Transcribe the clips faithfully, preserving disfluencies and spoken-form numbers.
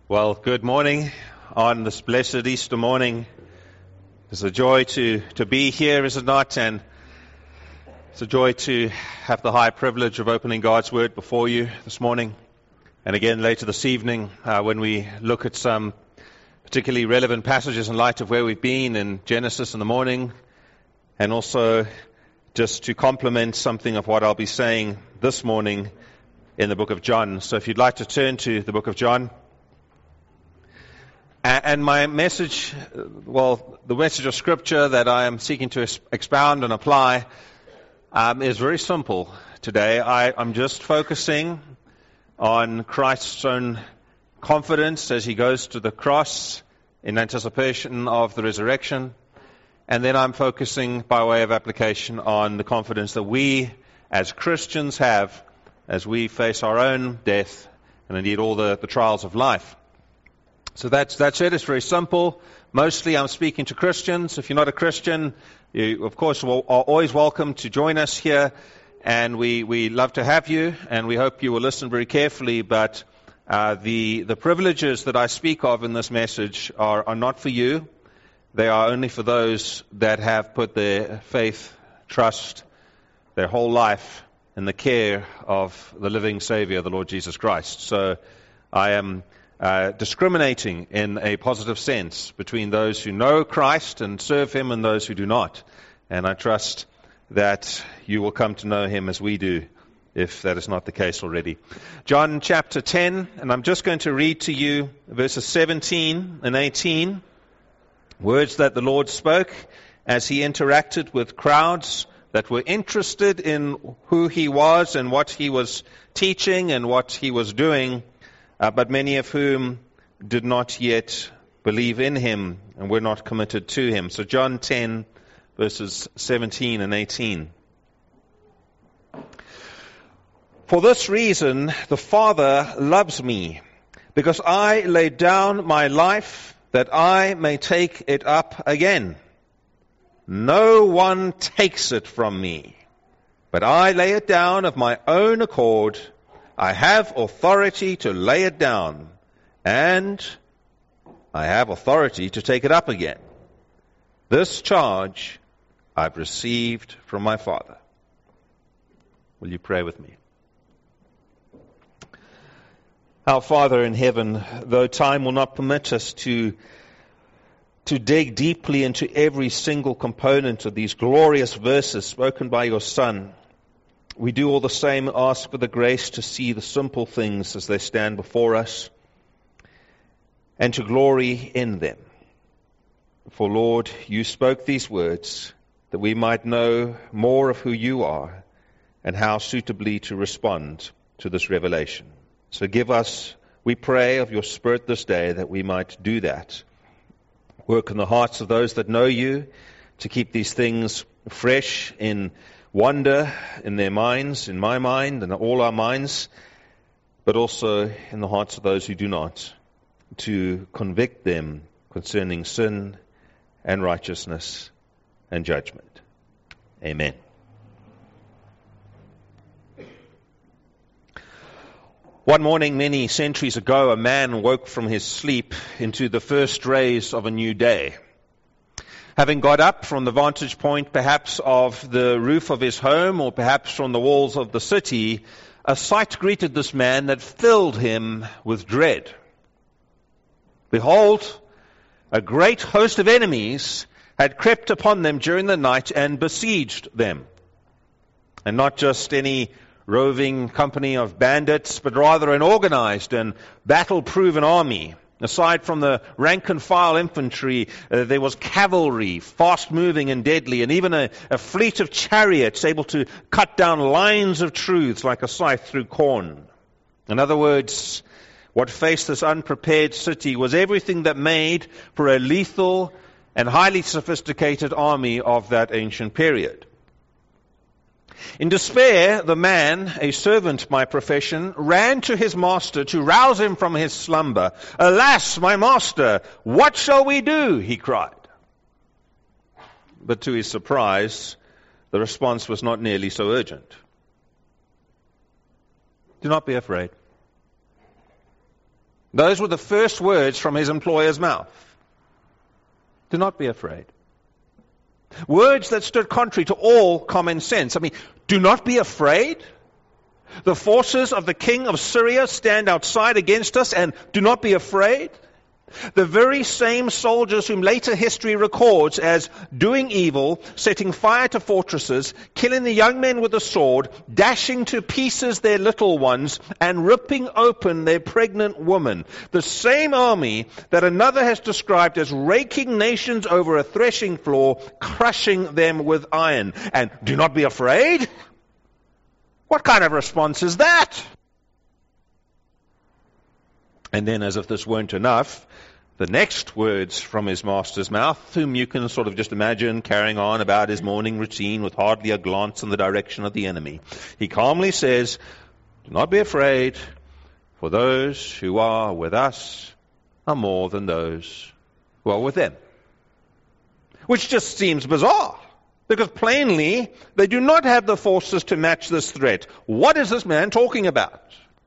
Well, good morning on this blessed Easter morning. It's a joy to, to be here, is it not? And it's a joy to have the high privilege of opening God's Word before you this morning. And again later this evening uh, when we look at some particularly relevant passages in light of where we've been in Genesis in the morning. And also just to complement something of what I'll be saying this morning in the book of John. So if you'd like to turn to the book of John. And my message, well, the message of Scripture that I am seeking to expound and apply um, is very simple today. I, I'm just focusing on Christ's own confidence as he goes to the cross in anticipation of the resurrection. And then I'm focusing by way of application on the confidence that we as Christians have as we face our own death and indeed all the, the trials of life. So that's that's it. It's very simple. Mostly I'm speaking to Christians. If you're not a Christian, you, of course, are always welcome to join us here. And we, we love to have you, and we hope you will listen very carefully. But uh, the, the privileges that I speak of in this message are, are not for you. They are only for those that have put their faith, trust, their whole life in the care of the living Savior, the Lord Jesus Christ. So I am Uh, discriminating in a positive sense between those who know Christ and serve Him and those who do not. And I trust that you will come to know Him as we do, if that is not the case already. John chapter ten, and I'm just going to read to you verses seventeen and eighteen, words that the Lord spoke as He interacted with crowds that were interested in who He was and what He was teaching and what He was doing. Uh, but many of whom did not yet believe in Him and were not committed to Him. So John ten, verses seventeen and eighteen. For this reason the Father loves me, because I laid down my life that I may take it up again. No one takes it from me, but I lay it down of my own accord. I have authority to lay it down, and I have authority to take it up again. This charge I've received from my Father. Will you pray with me? Our Father in heaven, though time will not permit us to, to dig deeply into every single component of these glorious verses spoken by your Son, we do all the same ask for the grace to see the simple things as they stand before us and to glory in them. For Lord, you spoke these words that we might know more of who you are and how suitably to respond to this revelation. So give us, we pray, of your Spirit this day that we might do that. Work in the hearts of those that know you to keep these things fresh in wonder in their minds, in my mind, and all our minds, but also in the hearts of those who do not, to convict them concerning sin and righteousness and judgment. Amen. One morning many centuries ago, a man woke from his sleep into the first rays of a new day. Having got up from the vantage point perhaps of the roof of his home or perhaps from the walls of the city, a sight greeted this man that filled him with dread. Behold, a great host of enemies had crept upon them during the night and besieged them. And not just any roving company of bandits, but rather an organized and battle-proven army. Aside from the rank-and-file infantry, uh, there was cavalry, fast-moving and deadly, and even a, a fleet of chariots able to cut down lines of truths like a scythe through corn. In other words, what faced this unprepared city was everything that made for a lethal and highly sophisticated army of that ancient period. In despair, the man, a servant by profession, ran to his master to rouse him from his slumber. "Alas, my master, what shall we do?" he cried. But to his surprise, the response was not nearly so urgent. "Do not be afraid. Those were the first words from his employer's mouth. Do not be afraid. Words that stood contrary to all common sense. I mean, do not be afraid. The forces of the king of Syria stand outside against us, and do not be afraid. The very same soldiers whom later history records as doing evil, setting fire to fortresses, killing the young men with the sword, dashing to pieces their little ones, and ripping open their pregnant women. The same army that another has described as raking nations over a threshing floor, crushing them with iron. And do not be afraid? What kind of response is that? And then, as if this weren't enough, the next words from his master's mouth, whom you can sort of just imagine carrying on about his morning routine with hardly a glance in the direction of the enemy. He calmly says, do not be afraid, for those who are with us are more than those who are with them. Which just seems bizarre, because plainly they do not have the forces to match this threat. What is this man talking about?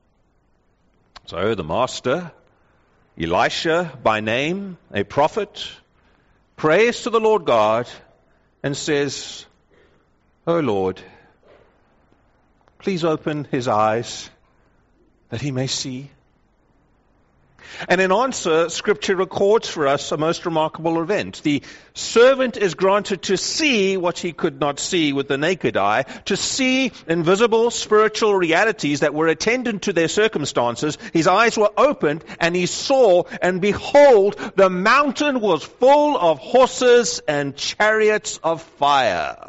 So the master, Elisha by name, a prophet, prays to the Lord God and says, O Lord, please open his eyes that he may see. And in answer, Scripture records for us a most remarkable event. The servant is granted to see what he could not see with the naked eye, to see invisible spiritual realities that were attendant to their circumstances. His eyes were opened, and he saw, and behold, the mountain was full of horses and chariots of fire.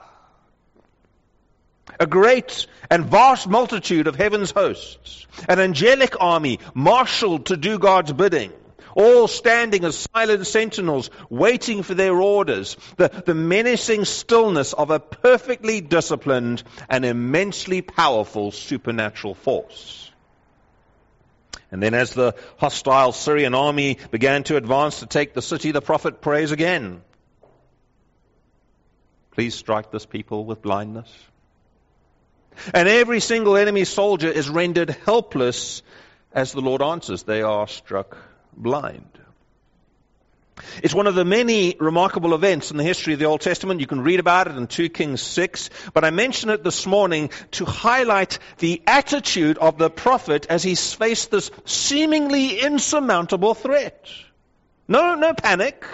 A great and vast multitude of heaven's hosts, an angelic army marshaled to do God's bidding, all standing as silent sentinels waiting for their orders, the, the menacing stillness of a perfectly disciplined and immensely powerful supernatural force. And then as the hostile Syrian army began to advance to take the city, the prophet prays again. Please strike this people with blindness. And every single enemy soldier is rendered helpless as the Lord answers. They are struck blind. It's one of the many remarkable events in the history of the Old Testament. You can read about it in Second Kings six. But I mention it this morning to highlight the attitude of the prophet as he's faced this seemingly insurmountable threat. No, no panic.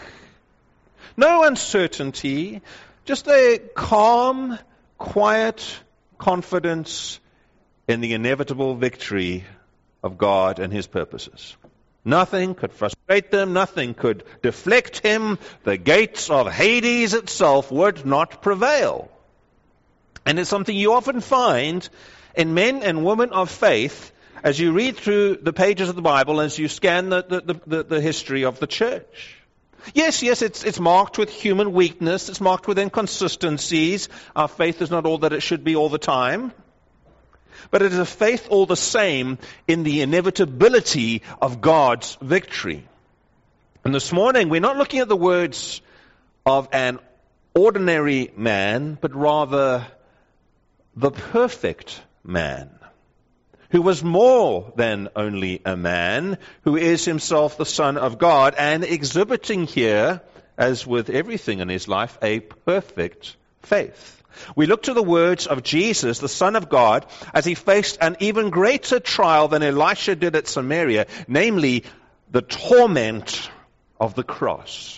No uncertainty. Just a calm, quiet confidence in the inevitable victory of God and his purposes. Nothing could frustrate them. Nothing could deflect him. The gates of Hades itself would not prevail. And it's something you often find in men and women of faith as you read through the pages of the Bible, as you scan the, the, the, the history of the church. Yes, yes, it's it's marked with human weakness. It's marked with inconsistencies. Our faith is not all that it should be all the time. But it is a faith all the same in the inevitability of God's victory. And this morning, we're not looking at the words of an ordinary man, but rather the perfect man, who was more than only a man, who is himself the Son of God, and exhibiting here, as with everything in his life, a perfect faith. We look to the words of Jesus, the Son of God, as he faced an even greater trial than Elisha did at Samaria, namely the torment of the cross.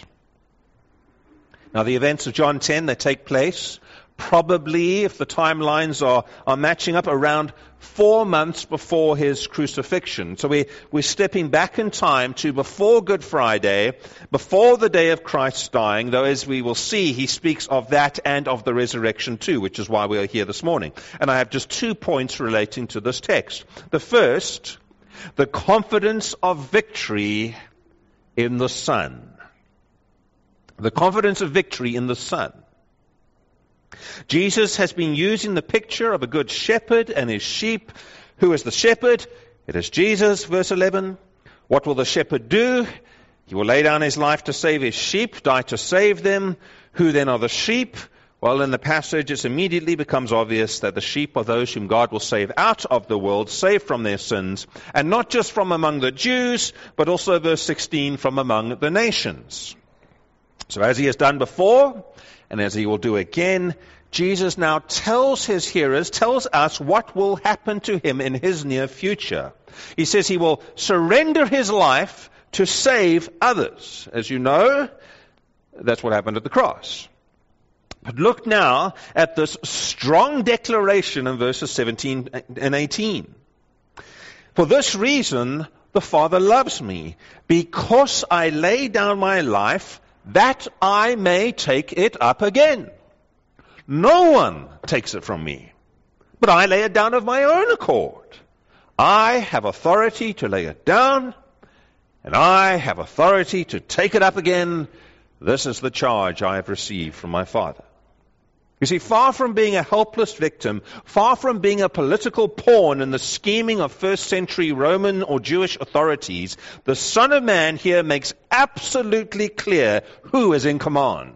Now, the events of John ten, they take place probably, if the timelines are, are matching up, around four months before his crucifixion. So we, we're stepping back in time to before Good Friday, before the day of Christ's dying, though as we will see, he speaks of that and of the resurrection too, which is why we are here this morning. And I have just two points relating to this text. The first, the confidence of victory in the Son. The confidence of victory in the Son. Jesus has been using the picture of a good shepherd and his sheep. Who is the shepherd? It is Jesus, verse eleven. What will the shepherd do? He will lay down his life to save his sheep, die to save them. Who then are the sheep? Well, in the passage, it immediately becomes obvious that the sheep are those whom God will save out of the world, save from their sins, and not just from among the Jews, but also, verse sixteen, from among the nations. So as he has done before, and as he will do again, Jesus now tells his hearers, tells us what will happen to him in his near future. He says he will surrender his life to save others. As you know, that's what happened at the cross. But look now at this strong declaration in verses seventeen and eighteen. For this reason, the Father loves me, because I lay down my life that I may take it up again. No one takes it from me, but I lay it down of my own accord. I have authority to lay it down, and I have authority to take it up again. This is the charge I have received from my Father. You see, far from being a helpless victim, far from being a political pawn in the scheming of first century Roman or Jewish authorities, the Son of Man here makes absolutely clear who is in command.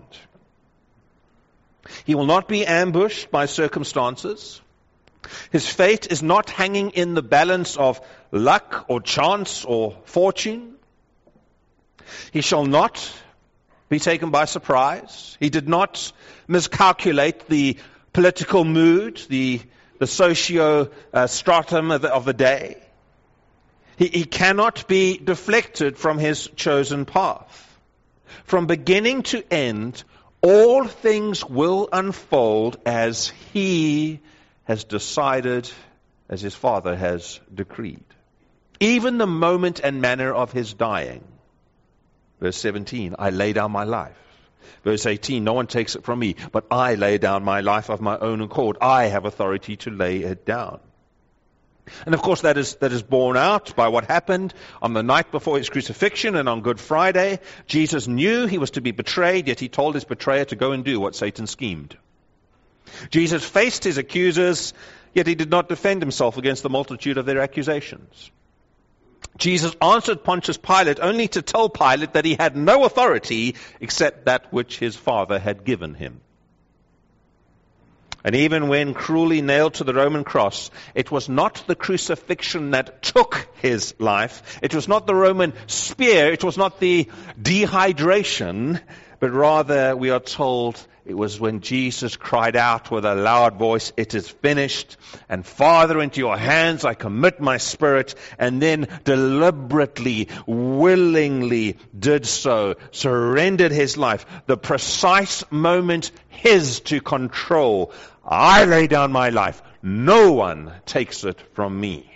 He will not be ambushed by circumstances. His fate is not hanging in the balance of luck or chance or fortune. He shall not be taken by surprise. He did not miscalculate the political mood, the, the socio-stratum of, of the day. He, he cannot be deflected from his chosen path. From beginning to end, all things will unfold as he has decided, as his Father has decreed. Even the moment and manner of his dying. Verse seventeen, I lay down my life. Verse eighteen, no one takes it from me, but I lay down my life of my own accord. I have authority to lay it down. And of course that is that is borne out by what happened on the night before his crucifixion and on Good Friday. Jesus knew he was to be betrayed, yet he told his betrayer to go and do what Satan schemed. Jesus faced his accusers, yet he did not defend himself against the multitude of their accusations. Jesus answered Pontius Pilate only to tell Pilate that he had no authority except that which his Father had given him. And even when cruelly nailed to the Roman cross, it was not the crucifixion that took his life. It was not the Roman spear. It was not the dehydration. But rather, we are told, it was when Jesus cried out with a loud voice, it is finished, and Father, into your hands I commit my spirit, and then deliberately, willingly did so, surrendered his life, the precise moment his to control. I lay down my life. No one takes it from me.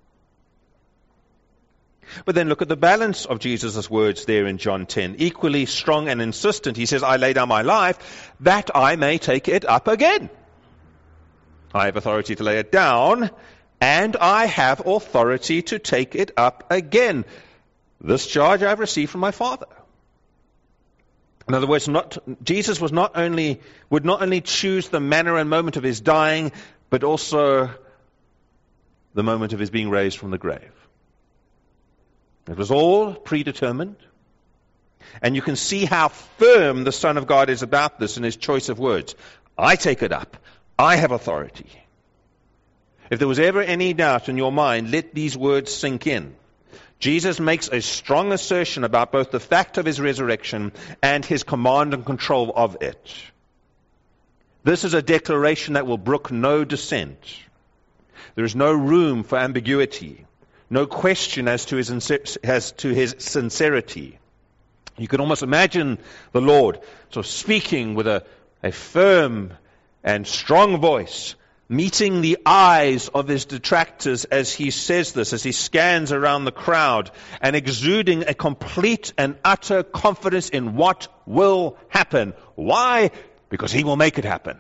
But then look at the balance of Jesus' words there in John ten. Equally strong and insistent. He says, I lay down my life that I may take it up again. I have authority to lay it down, and I have authority to take it up again. This charge I have received from my Father. In other words, not, Jesus was not only, would not only choose the manner and moment of his dying, but also the moment of his being raised from the grave. It was all predetermined. And you can see how firm the Son of God is about this in his choice of words. I take it up. I have authority. If there was ever any doubt in your mind, let these words sink in. Jesus makes a strong assertion about both the fact of his resurrection and his command and control of it. This is a declaration that will brook no dissent. There is no room for ambiguity. No question as to his as to his sincerity. You can almost imagine the Lord sort of speaking with a, a firm and strong voice, meeting the eyes of his detractors as he says this, as he scans around the crowd, and exuding a complete and utter confidence in what will happen. Why? Because he will make it happen.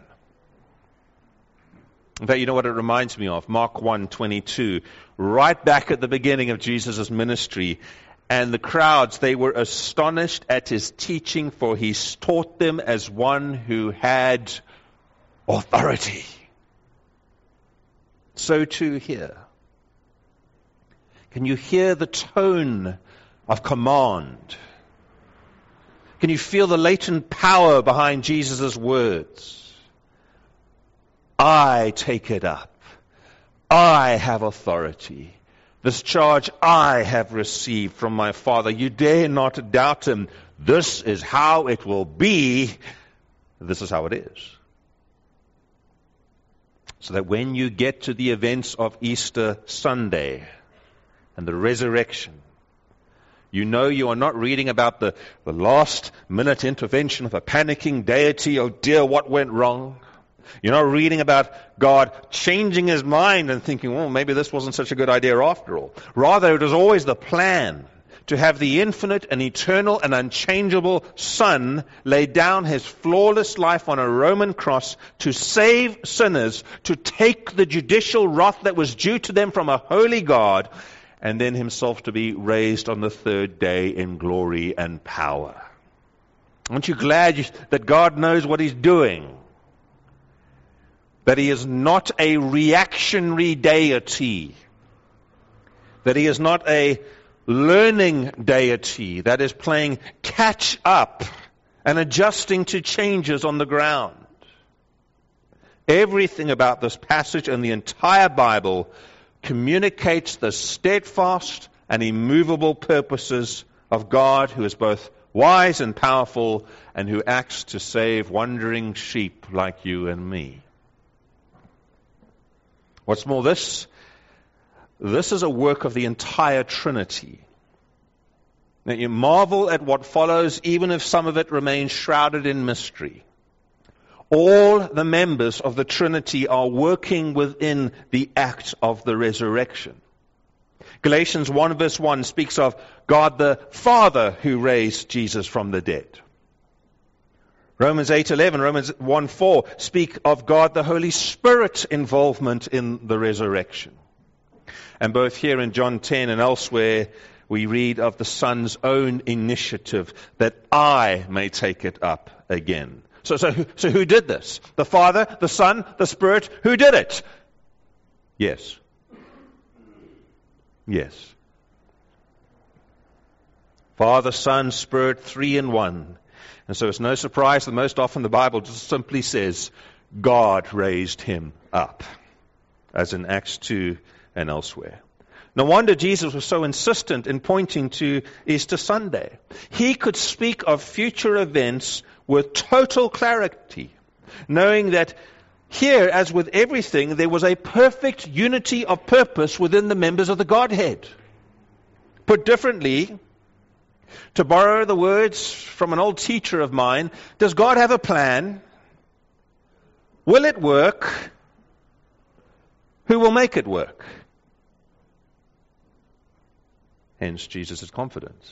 In fact, you know what it reminds me of? Mark one twenty-two, right back at the beginning of Jesus' ministry. And the crowds, they were astonished at his teaching, for he taught them as one who had authority. So too here. Can you hear the tone of command? Can you feel the latent power behind Jesus' words? I take it up. I have authority. This charge I have received from my Father. You dare not doubt him. This is how it will be. This is how it is. So that when you get to the events of Easter Sunday and the resurrection, you know you are not reading about the, the last minute intervention of a panicking deity. Oh dear, what went wrong? You're not reading about God changing his mind and thinking, well, maybe this wasn't such a good idea after all. Rather, it was always the plan to have the infinite and eternal and unchangeable Son lay down his flawless life on a Roman cross to save sinners, to take the judicial wrath that was due to them from a holy God, and then himself to be raised on the third day in glory and power. Aren't you glad you, that God knows what he's doing? That he is not a reactionary deity. That he is not a learning deity that is playing catch up and adjusting to changes on the ground. Everything about this passage and the entire Bible communicates the steadfast and immovable purposes of God, who is both wise and powerful and who acts to save wandering sheep like you and me. What's more, this This is a work of the entire Trinity. Now, you marvel at what follows, even if some of it remains shrouded in mystery. All the members of the Trinity are working within the act of the resurrection. Galatians one verse one speaks of God the Father who raised Jesus from the dead. Romans eight eleven, Romans one four speak of God the Holy Spirit's involvement in the resurrection. And both here in John ten and elsewhere, we read of the Son's own initiative, that I may take it up again. So, so, so who did this? The Father, the Son, the Spirit, who did it? Yes. Yes. Father, Son, Spirit, three in one. And so it's no surprise that most often the Bible just simply says, God raised him up, as in Acts two and elsewhere. No wonder Jesus was so insistent in pointing to Easter Sunday. He could speak of future events with total clarity, knowing that here, as with everything, there was a perfect unity of purpose within the members of the Godhead. Put differently, to borrow the words from an old teacher of mine, does God have a plan? Will it work? Who will make it work? Hence Jesus' confidence.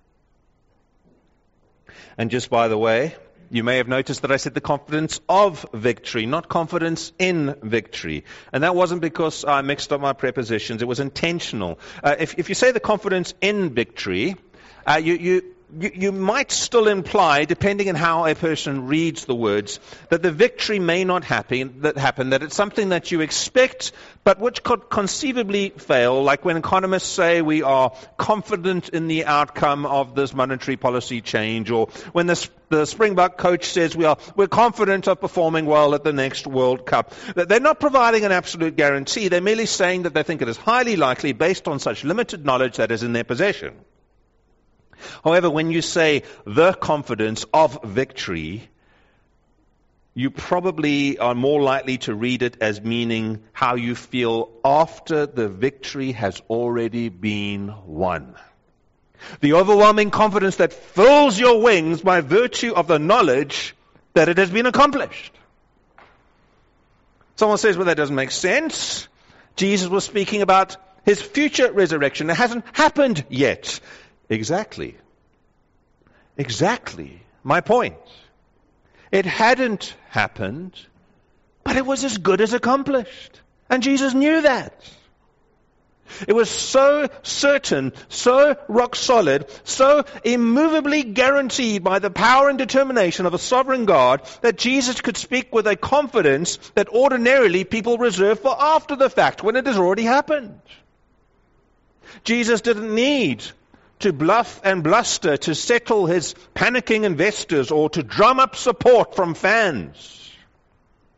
And just by the way, you may have noticed that I said the confidence of victory, not confidence in victory. And that wasn't because I mixed up my prepositions. It was intentional. Uh, if, if you say the confidence in victory, uh, you, you, you, you might still imply, depending on how a person reads the words, that the victory may not happen, that happen, that it's something that you expect, but which could conceivably fail, like when economists say we are confident in the outcome of this monetary policy change, or when the, the Springbok coach says we are we're confident of performing well at the next World Cup. They're not providing an absolute guarantee. They're merely saying that they think it is highly likely based on such limited knowledge that is in their possession. However, when you say the confidence of victory, you probably are more likely to read it as meaning how you feel after the victory has already been won. The overwhelming confidence that fills your wings by virtue of the knowledge that it has been accomplished. Someone says, well, that doesn't make sense. Jesus was speaking about his future resurrection. It hasn't happened yet. Exactly. Exactly. My point. It hadn't happened, but it was as good as accomplished. And Jesus knew that. It was so certain, so rock solid, so immovably guaranteed by the power and determination of a sovereign God that Jesus could speak with a confidence that ordinarily people reserve for after the fact, when it has already happened. Jesus didn't need to bluff and bluster to settle his panicking investors or to drum up support from fans.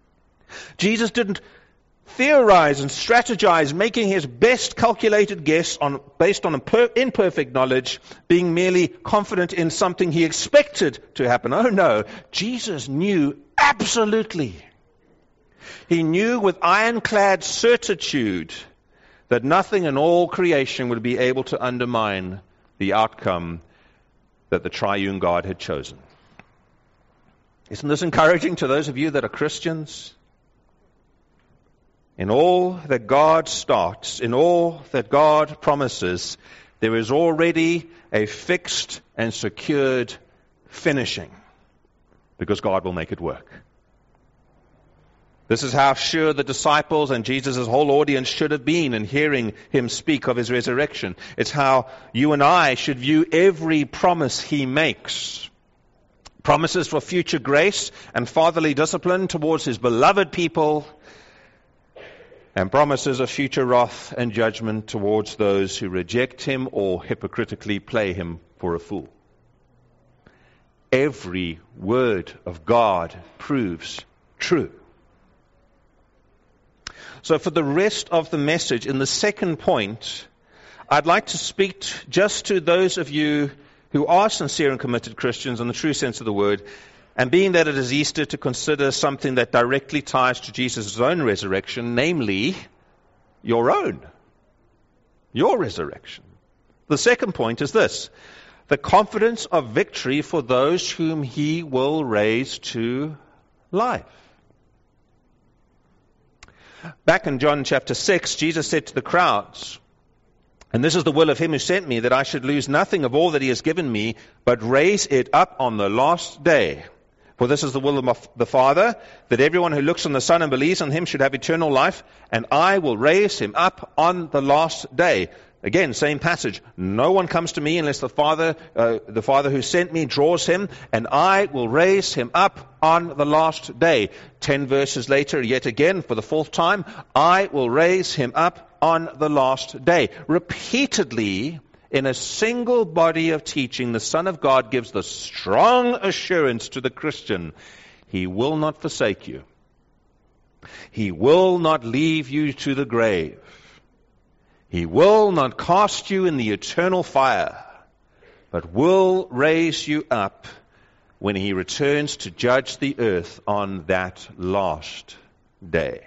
Jesus didn't theorize and strategize, making his best calculated guess on, based on imper- imperfect knowledge, being merely confident in something he expected to happen. Oh no, Jesus knew absolutely. He knew with ironclad certitude that nothing in all creation would be able to undermine the outcome that the triune God had chosen. Isn't this encouraging to those of you that are Christians? In all that God starts, in all that God promises, there is already a fixed and secured finishing, because God will make it work. This is how sure the disciples and Jesus' whole audience should have been in hearing him speak of his resurrection. It's how you and I should view every promise he makes. Promises for future grace and fatherly discipline towards his beloved people, and promises of future wrath and judgment towards those who reject him or hypocritically play him for a fool. Every word of God proves true. So for the rest of the message, in the second point, I'd like to speak just to those of you who are sincere and committed Christians in the true sense of the word, and being that it is Easter, to consider something that directly ties to Jesus' own resurrection, namely your own, your resurrection. The second point is this: the confidence of victory for those whom he will raise to life. Back in John chapter six, Jesus said to the crowds, "And this is the will of him who sent me, that I should lose nothing of all that he has given me, but raise it up on the last day. For this is the will of the Father, that everyone who looks on the Son and believes on him should have eternal life, and I will raise him up on the last day." Again, same passage. "No one comes to me unless the Father, uh, the Father who sent me draws him, and I will raise him up on the last day." Ten verses later, yet again, for the fourth time, "I will raise him up on the last day." Repeatedly, in a single body of teaching, the Son of God gives the strong assurance to the Christian: he will not forsake you. He will not leave you to the grave. He will not cast you in the eternal fire, but will raise you up when he returns to judge the earth on that last day.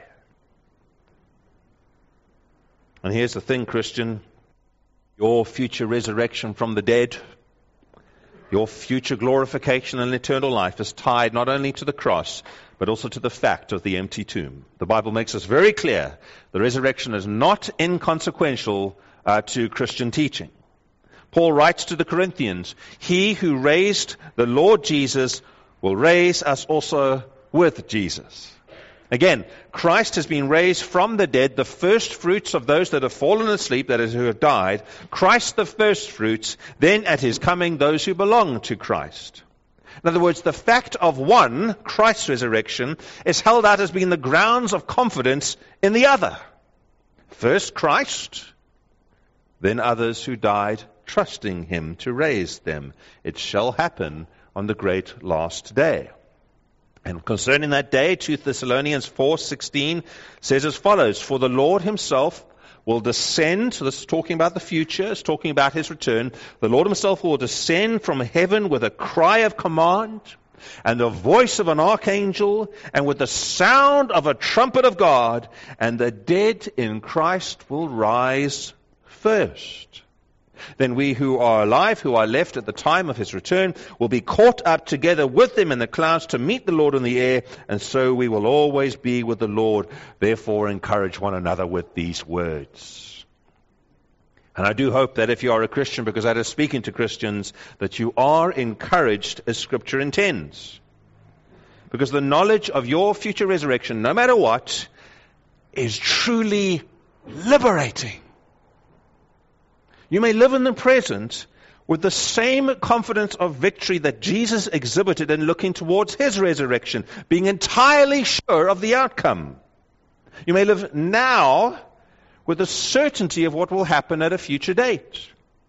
And here's the thing, Christian. Your future resurrection from the dead, your future glorification and eternal life is tied not only to the cross, but also to the fact of the empty tomb. The Bible makes us very clear the resurrection is not inconsequential uh, to Christian teaching. Paul writes to the Corinthians, "He who raised the Lord Jesus will raise us also with Jesus." Again, Christ has been raised from the dead, the first fruits of those that have fallen asleep, that is, who have died. Christ the first fruits, then at his coming, those who belong to Christ. In other words, the fact of one, Christ's resurrection, is held out as being the grounds of confidence in the other. First Christ, then others who died trusting him to raise them. It shall happen on the great last day. And concerning that day, two Thessalonians four sixteen says as follows: "For the Lord himself will descend," so this is talking about the future, it's talking about his return. "The Lord himself will descend from heaven with a cry of command, and the voice of an archangel, and with the sound of a trumpet of God, and the dead in Christ will rise first. Then we who are alive, who are left at the time of his return, will be caught up together with them in the clouds to meet the Lord in the air, and so we will always be with the Lord. Therefore encourage one another with these words." And I do hope that if you are a Christian, because that is speaking to Christians, that you are encouraged as Scripture intends. Because the knowledge of your future resurrection, no matter what, is truly liberating. You may live in the present with the same confidence of victory that Jesus exhibited in looking towards his resurrection, being entirely sure of the outcome. You may live now with the certainty of what will happen at a future date.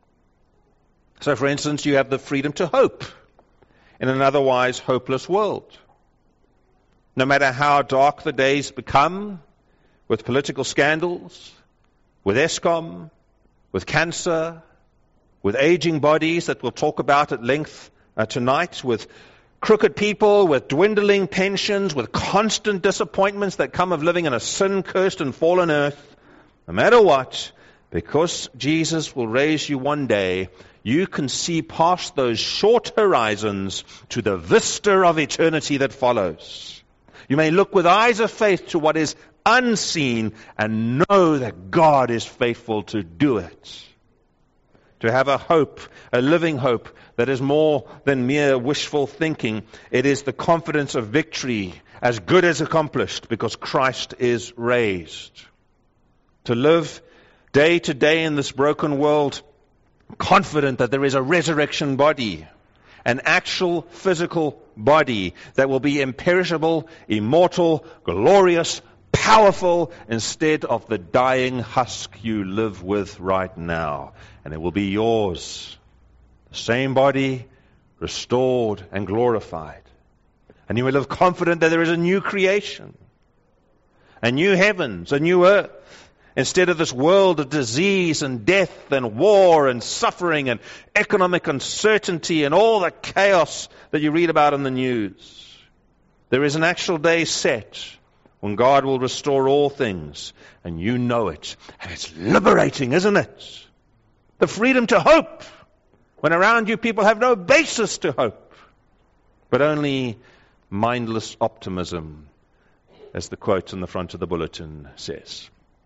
So, for instance, you have the freedom to hope in an otherwise hopeless world. No matter how dark the days become, with political scandals, with ESCOM, with cancer, with aging bodies that we'll talk about at length uh, tonight, with crooked people, with dwindling pensions, with constant disappointments that come of living in a sin-cursed and fallen earth, no matter what, because Jesus will raise you one day, you can see past those short horizons to the vista of eternity that follows. You may look with eyes of faith to what is unseen and know that God is faithful to do it. To have a hope, a living hope that is more than mere wishful thinking. It is the confidence of victory, as good as accomplished, because Christ is raised. To live day to day in this broken world, confident that there is a resurrection body, an actual physical body that will be imperishable, immortal, glorious, powerful, instead of the dying husk you live with right now. And it will be yours. The same body, restored and glorified. And you will live confident that there is a new creation, a new heavens, a new earth. Instead of this world of disease and death and war and suffering and economic uncertainty and all the chaos that you read about in the news. There is an actual day set when God will restore all things, and you know it. And it's liberating, isn't it? The freedom to hope, when around you people have no basis to hope, but only mindless optimism, as the quote on the front of the bulletin says.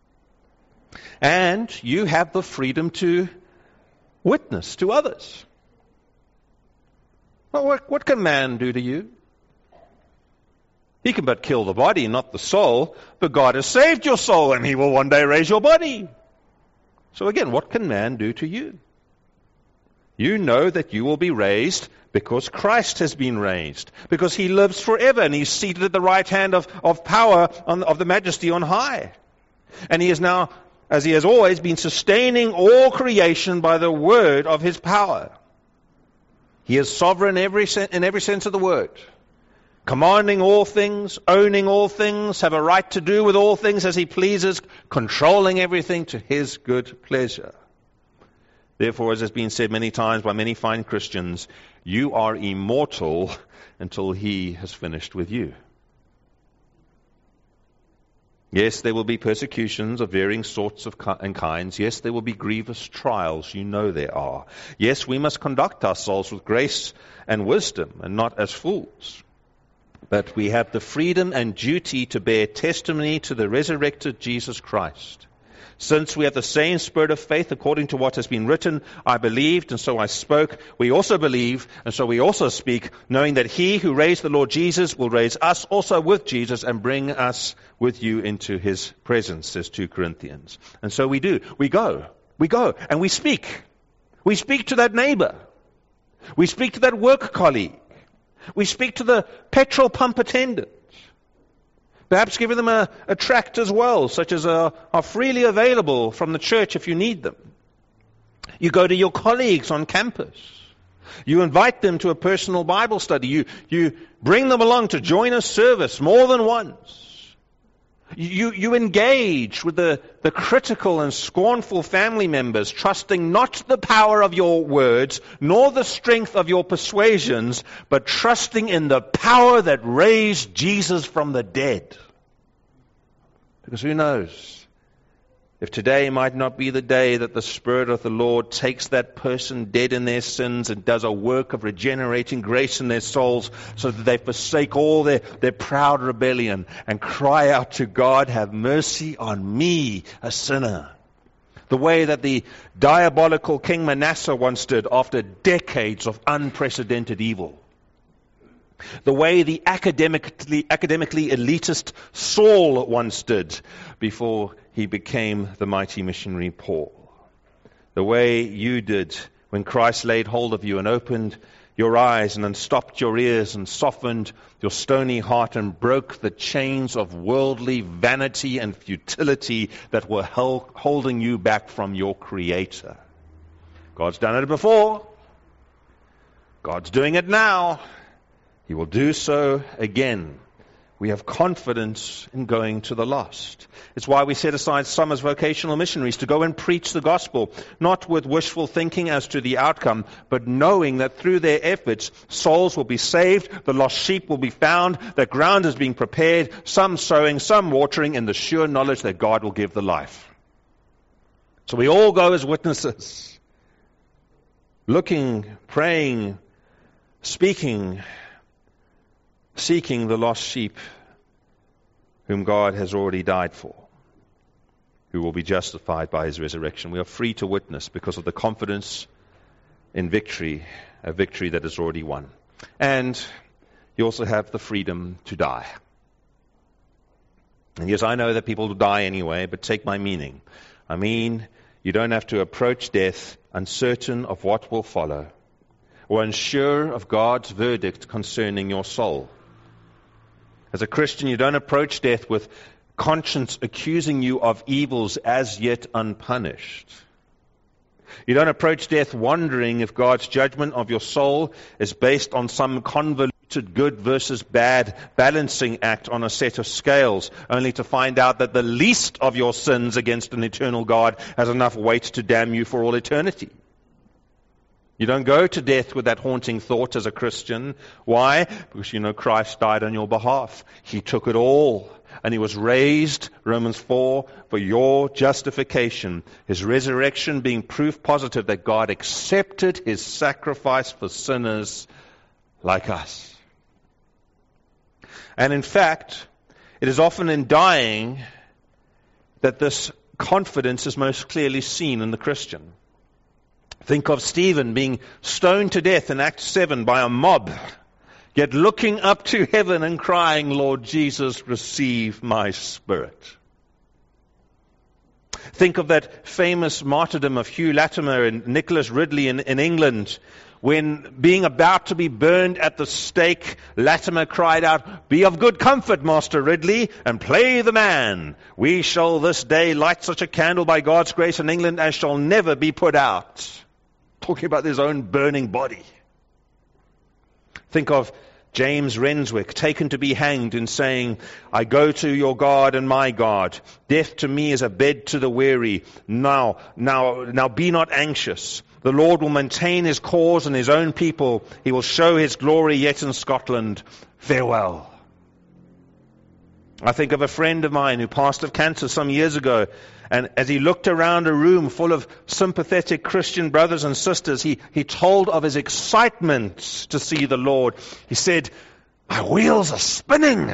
And you have the freedom to witness to others. Well, what, what can man do to you? He can but kill the body, not the soul. But God has saved your soul, and He will one day raise your body. So again, what can man do to you? You know that you will be raised because Christ has been raised, because He lives forever, and He's seated at the right hand of, of power, on, of the majesty on high. And He is now, as He has always been, sustaining all creation by the word of His power. He is sovereign every sen- in every sense of the word, commanding all things, owning all things, have a right to do with all things as He pleases, controlling everything to His good pleasure. Therefore, as has been said many times by many fine Christians, you are immortal until He has finished with you. Yes, there will be persecutions of varying sorts of ki- and kinds. Yes, there will be grievous trials. You know there are. Yes, we must conduct ourselves with grace and wisdom and not as fools. But we have the freedom and duty to bear testimony to the resurrected Jesus Christ. Since we have the same spirit of faith according to what has been written, I believed and so I spoke. We also believe and so we also speak, knowing that He who raised the Lord Jesus will raise us also with Jesus and bring us with you into His presence, says Second Corinthians. And so we do. We go. We go and we speak. We speak to that neighbor. We speak to that work colleague. We speak to the petrol pump attendant. Perhaps giving them a, a tract as well, such as are, are freely available from the church if you need them. You go to your colleagues on campus. You invite them to a personal Bible study. You, you bring them along to join a service more than once. You, you engage with the, the critical and scornful family members, trusting not the power of your words, nor the strength of your persuasions, but trusting in the power that raised Jesus from the dead. Because who knows, if today might not be the day that the Spirit of the Lord takes that person dead in their sins and does a work of regenerating grace in their souls so that they forsake all their, their proud rebellion and cry out to God, have mercy on me, a sinner. The way that the diabolical King Manasseh once did after decades of unprecedented evil. The way the academically, academically elitist Saul once did before he became the mighty missionary Paul. The way you did when Christ laid hold of you and opened your eyes and unstopped your ears and softened your stony heart and broke the chains of worldly vanity and futility that were held, holding you back from your Creator. God's done it before. God's doing it now. He will do so again We have confidence in going to the lost. It's why we set aside some as vocational missionaries to go and preach the gospel, not with wishful thinking as to the outcome, but knowing that through their efforts, souls will be saved, the lost sheep will be found, that ground is being prepared, some sowing, some watering, in the sure knowledge that God will give the life. So we all go as witnesses, looking, praying, speaking, seeking the lost sheep whom God has already died for, who will be justified by his resurrection. We are free to witness because of the confidence in victory, a victory that is already won. And you also have the freedom to die. And yes, I know that people die anyway, but take my meaning. I mean, you don't have to approach death uncertain of what will follow, or unsure of God's verdict concerning your soul. As a Christian, you don't approach death with conscience accusing you of evils as yet unpunished. You don't approach death wondering if God's judgment of your soul is based on some convoluted good versus bad balancing act on a set of scales, only to find out that the least of your sins against an eternal God has enough weight to damn you for all eternity. You don't go to death with that haunting thought as a Christian. Why? Because you know Christ died on your behalf. He took it all. And he was raised, Romans four, for your justification. His resurrection being proof positive that God accepted his sacrifice for sinners like us. And in fact, it is often in dying that this confidence is most clearly seen in the Christian. Think of Stephen being stoned to death in Acts seven by a mob, yet looking up to heaven and crying, Lord Jesus, receive my spirit. Think of that famous martyrdom of Hugh Latimer and Nicholas Ridley in, in England, when being about to be burned at the stake, Latimer cried out, "Be of good comfort, Master Ridley, and play the man. We shall this day light such a candle by God's grace in England as shall never be put out." Talking about his own burning body. Think of James Renswick, taken to be hanged, and saying, "I go to your God and my God. Death to me is a bed to the weary. Now, now, now be not anxious. The Lord will maintain his cause and his own people. He will show his glory yet in Scotland. Farewell." I think of a friend of mine who passed of cancer some years ago, and as he looked around a room full of sympathetic Christian brothers and sisters, he, he told of his excitement to see the Lord. He said, "My wheels are spinning."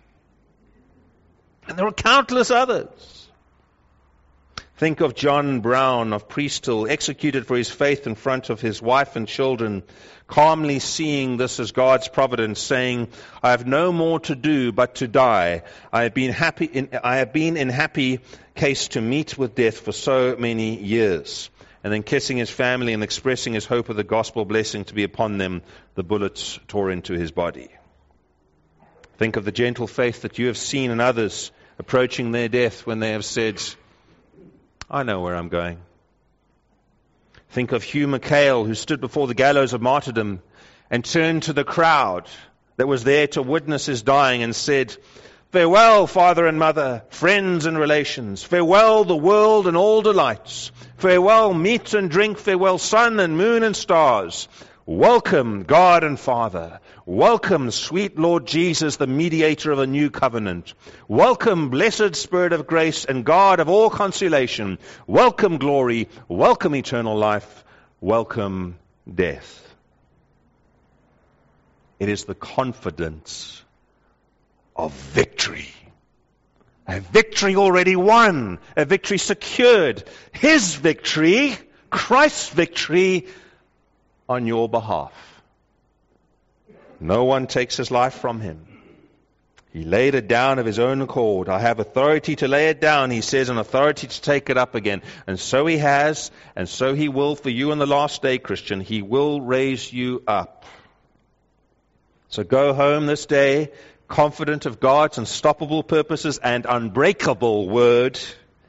And there were countless others. Think of John Brown of Priesthill, executed for his faith in front of his wife and children, calmly seeing this as God's providence, saying, "I have no more to do but to die. I have been happy in, I have been in happy case to meet with death for so many years." And then kissing his family and expressing his hope of the gospel blessing to be upon them, the bullets tore into his body. Think of the gentle faith that you have seen in others approaching their death when they have said, "I know where I'm going." Think of Hugh McHale, who stood before the gallows of martyrdom and turned to the crowd that was there to witness his dying and said, "Farewell, father and mother, friends and relations. Farewell, the world and all delights. Farewell, meat and drink. Farewell, sun and moon and stars. Welcome, God and Father. Welcome, sweet Lord Jesus, the mediator of a new covenant. Welcome, blessed Spirit of grace and God of all consolation. Welcome, glory. Welcome, eternal life. Welcome, death." It is the confidence of victory. A victory already won. A victory secured. His victory, Christ's victory, on your behalf. No one takes his life from him. He laid it down of his own accord. "I have authority to lay it down," he says, "and authority to take it up again." And so he has, and so he will for you in the last day, Christian. He will raise you up. So go home this day, confident of God's unstoppable purposes and unbreakable word,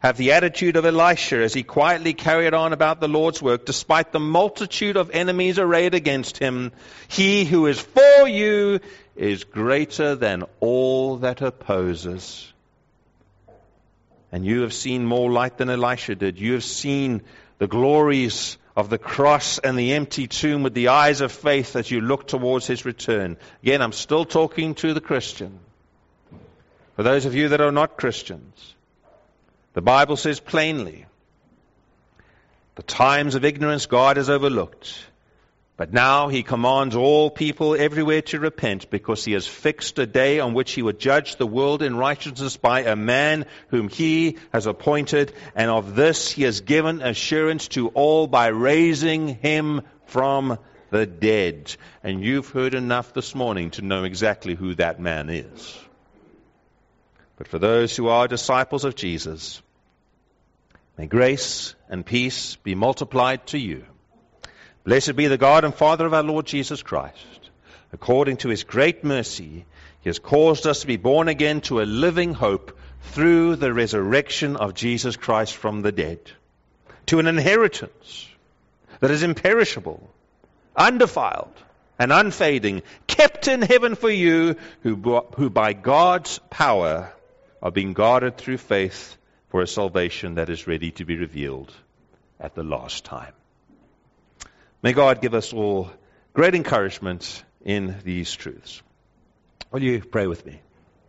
have the attitude of Elisha as he quietly carried on about the Lord's work despite the multitude of enemies arrayed against him. He who is for you is greater than all that opposes. And you have seen more light than Elisha did. You have seen the glories of the cross and the empty tomb with the eyes of faith as you look towards his return. Again, I'm still talking to the Christian. For those of you that are not Christians, the Bible says plainly, the times of ignorance God has overlooked. But now he commands all people everywhere to repent, because he has fixed a day on which he would judge the world in righteousness by a man whom he has appointed. And of this he has given assurance to all by raising him from the dead. And you've heard enough this morning to know exactly who that man is. But for those who are disciples of Jesus, may grace and peace be multiplied to you. Blessed be the God and Father of our Lord Jesus Christ. According to his great mercy, he has caused us to be born again to a living hope through the resurrection of Jesus Christ from the dead, to an inheritance that is imperishable, undefiled, and unfading, kept in heaven for you, who, who by God's power are being guarded through faith for a salvation that is ready to be revealed at the last time. May God give us all great encouragement in these truths. Will you pray with me?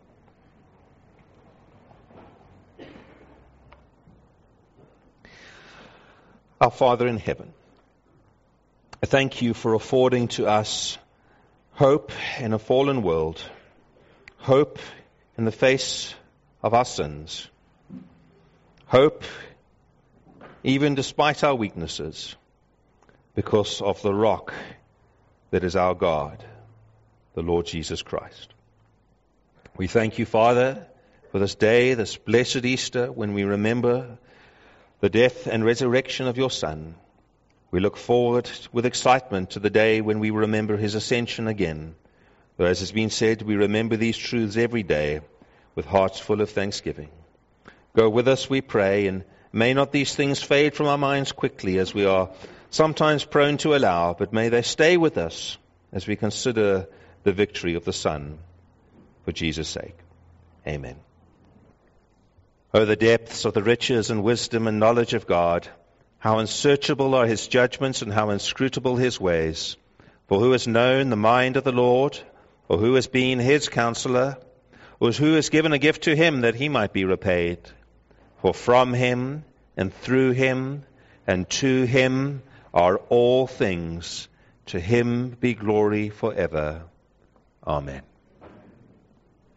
Our Father in heaven, I thank you for affording to us hope in a fallen world, hope in the face of our sins, hope even despite our weaknesses, because of the rock that is our God, the Lord Jesus Christ. We thank you, Father, for this day, this blessed Easter, when we remember the death and resurrection of your Son. We look forward with excitement to the day when we remember his ascension again. Though, as has been said, we remember these truths every day with hearts full of thanksgiving. Go with us, we pray, and may not these things fade from our minds quickly, as we are sometimes prone to allow, but may they stay with us as we consider the victory of the Son for Jesus' sake. Amen. Oh, the depths of the riches and wisdom and knowledge of God! How unsearchable are his judgments and how inscrutable his ways! For who has known the mind of the Lord? Or who has been his counselor? Or who has given a gift to him that he might be repaid? For from him and through him and to him are all things. To him be glory forever. Amen.